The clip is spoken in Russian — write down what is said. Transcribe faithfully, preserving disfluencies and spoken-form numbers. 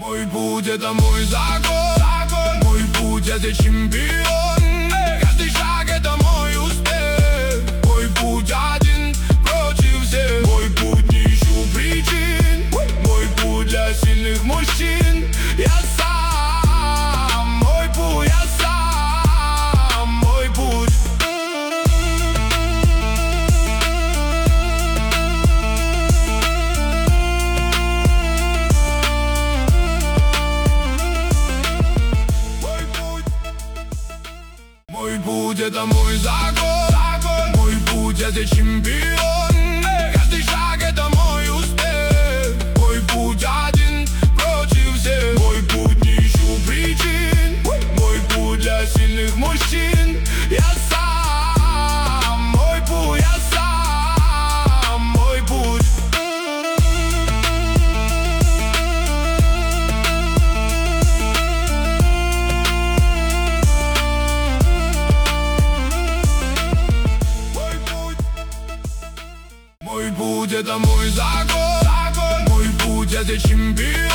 Мой путь — это мой закон, закон. Мой путь — это чемпион. Каждый шаг — это мой успех. Мой путь один против всех. Мой путь, не ищу причин. Мой путь для сильных мужчин. Я сам, мой путь, я сам, мой путь. Мой путь — это мой закон, закон. Мой путь — это чемпион. Каждый шаг — это мой успех. Мой путь один против всех. Мой путь, не ищу причин. Мой путь для сильных мужчин. Я сам, мой путь, я сам, мой путь. Мой путь — это мой закон, закон. Мой путь — это чемпион.